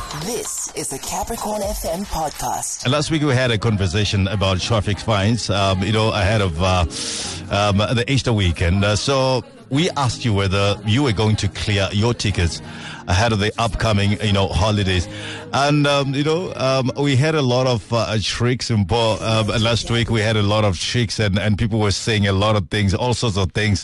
This is the Capricorn FM podcast. And last week we had a conversation about traffic fines, ahead of the Easter weekend. So we asked you whether you were going to clear your tickets ahead of the upcoming, holidays. And, we had a lot of tricks. And last week we had a lot of tricks and people were saying a lot of things, all sorts of things.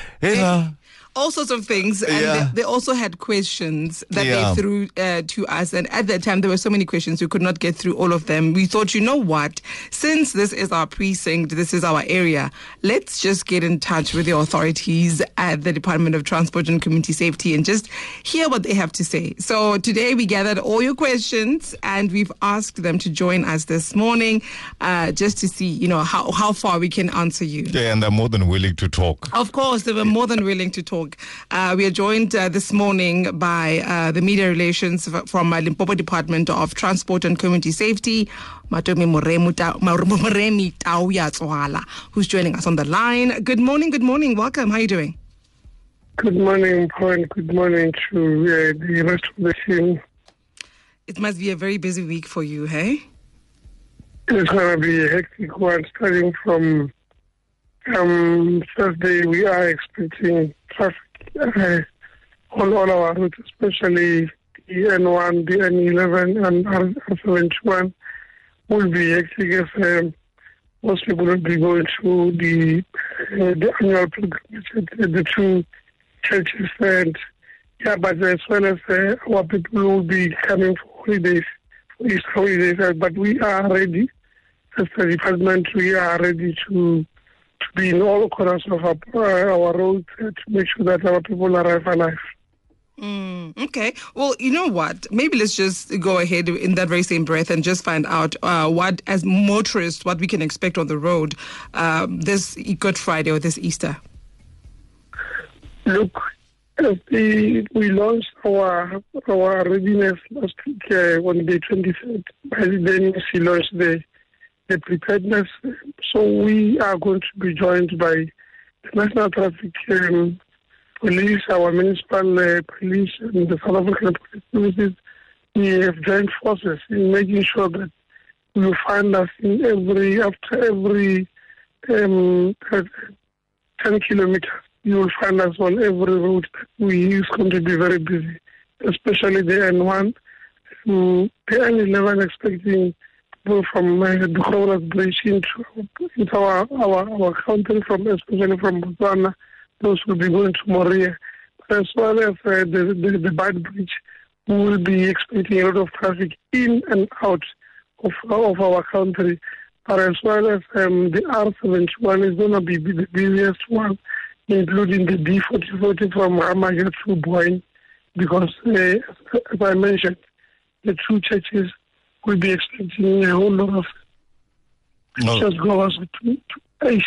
All sorts of things, and they also had questions that they threw to us. And at that time, there were so many questions, we could not get through all of them. We thought, you know what? Since this is our precinct, this is our area, let's just get in touch with the authorities at the Department of Transport and Community Safety and just hear what they have to say. So today we gathered all your questions, and we've asked them to join us this morning just to see, how far we can answer you. Yeah, and they're more than willing to talk. Of course, they were more than willing to talk. We are joined this morning by the media relations from Limpopo Department of Transport and Community Safety, Matomi Moremi Tauya, who's joining us on the line. Good morning. Welcome. How are you doing? Good morning, Paul. Good morning to the rest of the team. It must be a very busy week for you, hey? It's going to be a hectic one starting from Thursday. We are expecting traffic on all our routes, especially the N1, the N11, and R71 will be hectic as most people will be going to the annual pilgrimage at the two churches. And but as well as our people will be coming for holidays, for Easter holidays. But we are ready, as the department, we are ready to be in all corners of our roads to make sure that our people arrive alive. Okay. Well, you know what? Maybe let's just go ahead in that very same breath and just find out what, as motorists, what we can expect on the road this Good Friday or this Easter. Look, we launched our readiness last week on the 23rd. By then, we launched the preparedness. So we are going to be joined by the National Traffic Police, our municipal police, and the South African Police Services. We have joined forces in making sure that we will find us after every 10 kilometers. You will find us on every route that we use. Going to be very busy, especially the N1, the N11 expecting from the Growers Bridge into our country, especially from Botswana. Those will be going to Moria. But as well as the Bad Bridge, we will be expecting a lot of traffic in and out of our country. But as well as the R71 is going to be the busiest one, including the D4040 from Amager to Boyne, because as I mentioned, the two churches will be expecting a whole lot of just goers to Aish.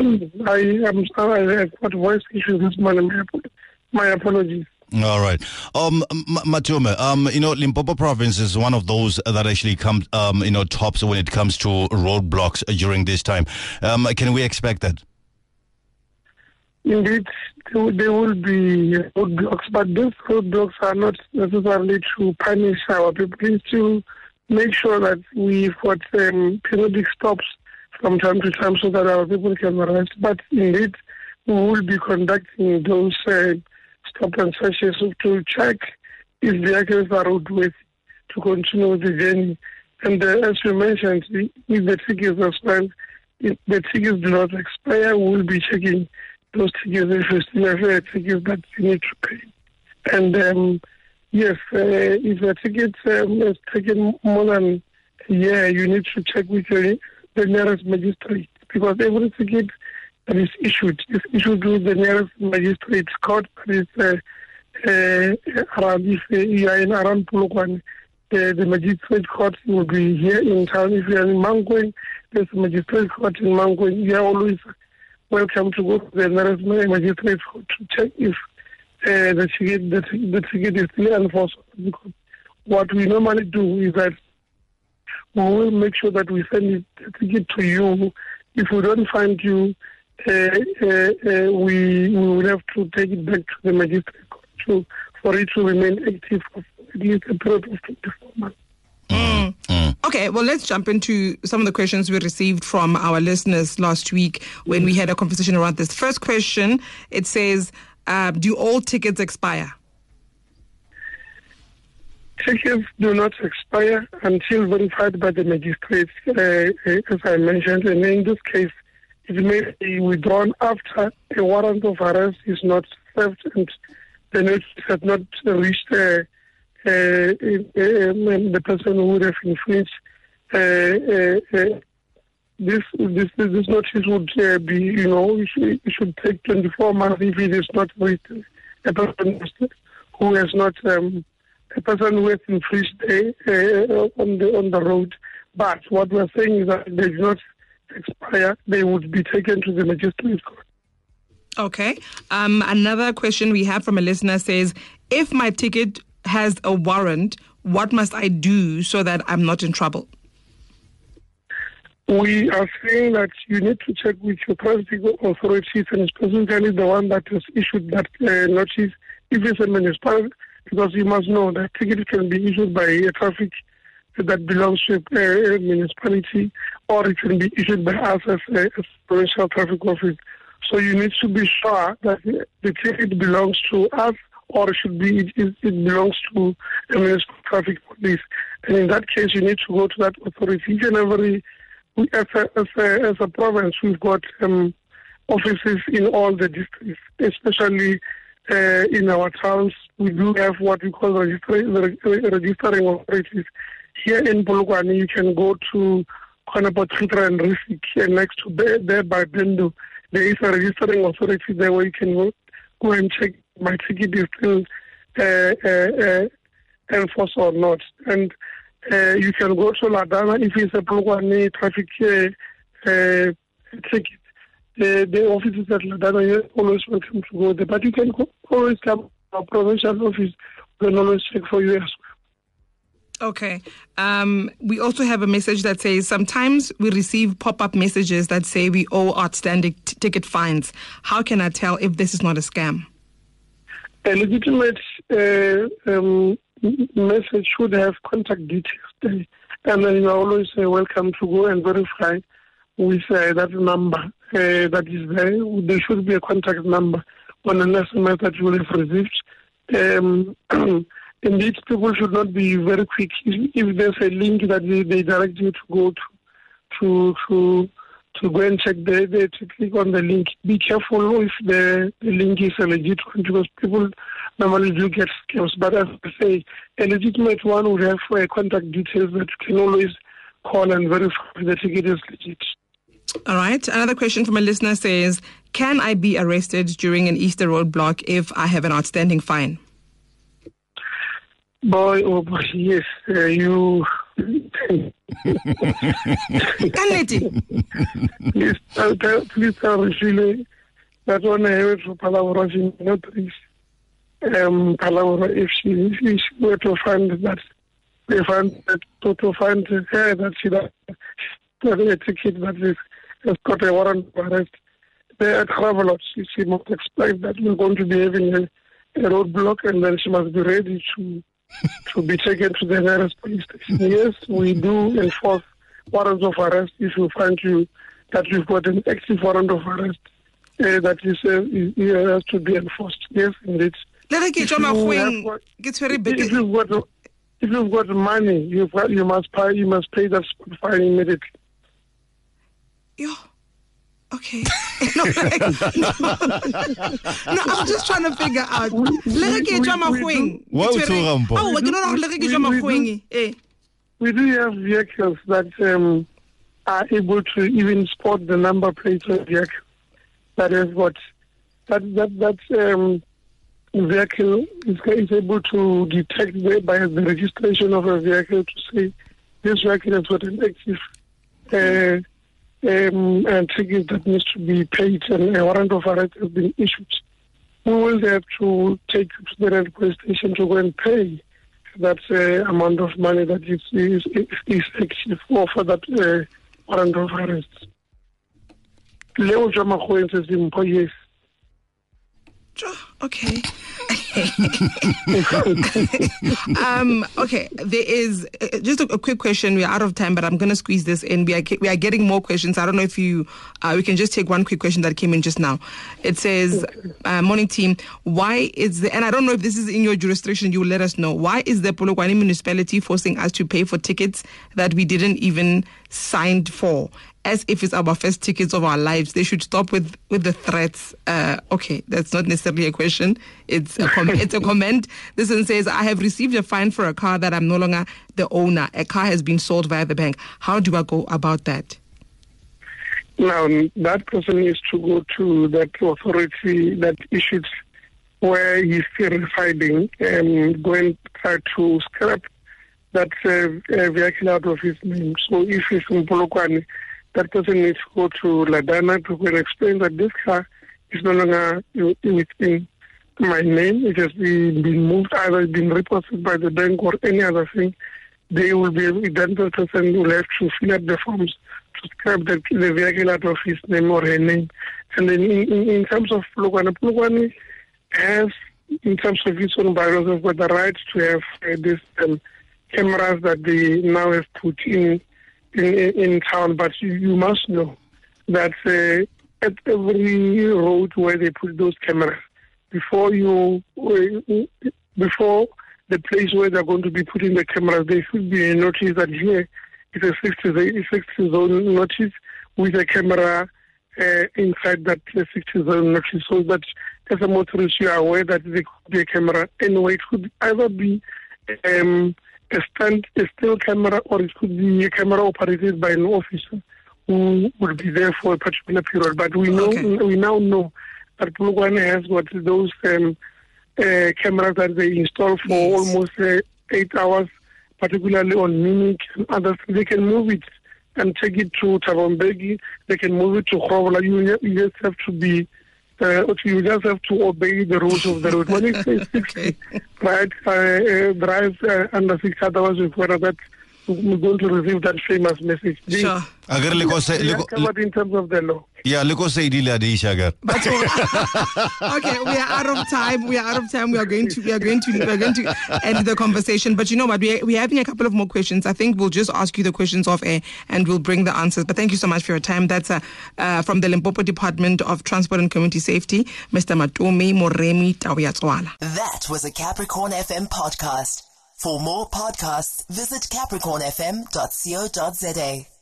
I've got voice issues this morning. My apologies. All right. Matume, Limpopo province is one of those that actually comes, tops when it comes to roadblocks during this time. Can we expect that? Indeed, there will be roadblocks, but these roadblocks are not necessarily to punish our people. It's to make sure that we've got periodic stops from time to time so that our people can rest. But indeed, we will be conducting those stop and searches to check if the vehicles are roadworthy to continue with the journey. And as you mentioned, with the tickets as well, if the tickets do not expire, we will be checking those tickets if you still have tickets that you need to pay. And yes, if a ticket is taken more than a year, you need to check with the nearest magistrate, because every ticket that is issued with the nearest magistrate court that is around, if you are in around Polokwane, the magistrate court will be here in town. If you are in Mankweng, there's a magistrate court in Mankweng. You are always welcome to go to the nearest magistrate court to check if the ticket is still enforceable. Because what we normally do is that we will make sure that we send the ticket to you. If we don't find you, we will have to take it back to the magistrate court for it to remain active for at least a period of 24 months. Okay, well, let's jump into some of the questions we received from our listeners last week when we had a conversation around this. First question, it says, do all tickets expire? Tickets do not expire until verified by the magistrate, as I mentioned, and in this case, it may be withdrawn after a warrant of arrest is not served and the notice has not reached the person who would have infringed. This notice would be, it should take 24 months if it is not reached a person who has not, a person who has infringed on the road. But what we're saying is that they do not expire, they would be taken to the magistrate's court. Okay. Another question we have from a listener says, if my ticket has a warrant, what must I do so that I'm not in trouble? We are saying that you need to check with your traffic authorities, and specifically the one that has issued that notice, if it's a municipality, because you must know that ticket can be issued by a traffic that belongs to a municipality, or it can be issued by us as a provincial traffic office. So you need to be sure that the ticket belongs to us, or it belongs to a municipal traffic police. And in that case, you need to go to that authority. Each and every, as a province, we've got offices in all the districts, especially in our towns. We do have what we call registering authorities. Here in Polokwane, you can go to Kwanapotkhitra and Rifik, and next to there by Bendo, there is a registering authority there where you can go and check my ticket is still enforced or not. And you can go to Ladana if it's a Polokwane traffic ticket. The offices at Ladana, you're always welcome to go there. But you can always come to our provincial office. We can always check for you as well. Okay. We also have a message that says, sometimes we receive pop-up messages that say we owe outstanding ticket fines. How can I tell if this is not a scam? A legitimate message should have contact details there. And then you're always welcome to go and verify with that number that is there. There should be a contact number on an SMS that you will have received. Indeed, people should not be very quick. If there's a link that they direct you to go to go and check to click on the link, be careful if the link is a legit one, because people normally do get scams. But as I say, a legitimate one would have contact details that you can always call and verify the ticket is legit. All right. Another question from a listener says, can I be arrested during an Easter roadblock if I have an outstanding fine? Boy, oh boy, yes, you. Please tell Rishile that when I heard from Palawara, she not reach Palawara if she were to find that, they find that to find her that she got a ticket that has got a warrant of arrest. They at Travelot, she must explain that we're going to be having a roadblock, and then she must be ready to be taken to the nearest police station. Yes, we do enforce warrants of arrest if you find that you've got an active warrant of arrest that has to be enforced. Yes, indeed. It's very big. If you've got money, you must pay that fine immediately. Yo. Okay. No, I'm just trying to figure out. We do have vehicles that are able to even spot the number plates of vehicles that has got that vehicle is able to detect by the registration of a vehicle to say this vehicle has got an active and ticket that needs to be paid, and a warrant of arrest has been issued. We will have to take you to the railway police station to go and pay that amount of money that is active for that warrant of arrest. Leo Jama yes. Okay. Okay, there is just a quick question. We're out of time, but I'm going to squeeze this in. We are getting more questions. I don't know if we can just take one quick question that came in just now. It says, morning team, why is and I don't know if this is in your jurisdiction, you will let us know. Why is the Polokwane municipality forcing us to pay for tickets that we didn't even sign for? As if it's our first tickets of our lives. They should stop with the threats. Okay, that's not necessarily a question. It's a comment. This one says, I have received a fine for a car that I'm no longer the owner. A car has been sold via the bank. How do I go about that? Now, that person needs to go to that authority that issued where he's still residing and go and try to scrap that vehicle out of his name. So if he's in Polokwane, that person needs to go to Ladana to explain that this car is no longer within my name. It has been moved, either been reposted by the bank or any other thing. They will be able, then the person will have to fill up the forms to scrap the vehicle out of his name or her name. And then in terms of Polokwane has, in terms of its own bylaws, have got the right to have these cameras that they now have put in town, but you must know that at every road where they put those cameras, before the place where they're going to be putting the cameras, there should be a notice that here is a 60 zone notice with a camera inside that 60 zone notice, so that as a motorist you are aware that there could be a camera. Anyway, it could either be a still camera, or it could be a camera operated by an officer who will be there for a particular period. But we now know that Polokwane has got those cameras that they install for almost 8 hours, particularly on Munich and others. They can move it and take it to Tavombegi. They can move it to Grobler. You just have to be you just have to obey the rules of the road. When it says 60, right, drive under 6 hours before that, we're going to receive that famous message. Sure. Covered in terms of the law. Yeah, look what say okay, we are out of time. We are going to end the conversation. But you know what? We're having a couple of more questions. I think we'll just ask you the questions off air and we'll bring the answers. But thank you so much for your time. That's from the Limpopo Department of Transport and Community Safety, Mr. Matomi Moremi Tawiatswala. That was a Capricorn FM podcast. For more podcasts, visit capricornfm.co.za.